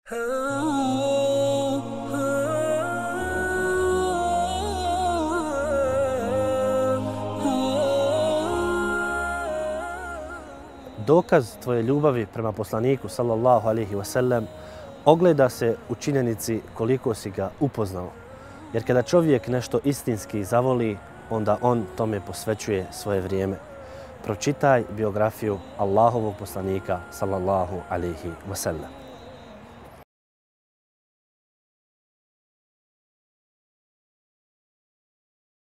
Dokaz tvoje ljubavi prema poslaniku sallallahu alejhi ve sellem ogleda se u činjenici koliko si ga upoznao. Jer kada čovjek nešto istinski zavoli, onda on tome posvećuje svoje vrijeme. Pročitaj biografiju Allahovog poslanika sallallahu alejhi ve sellem.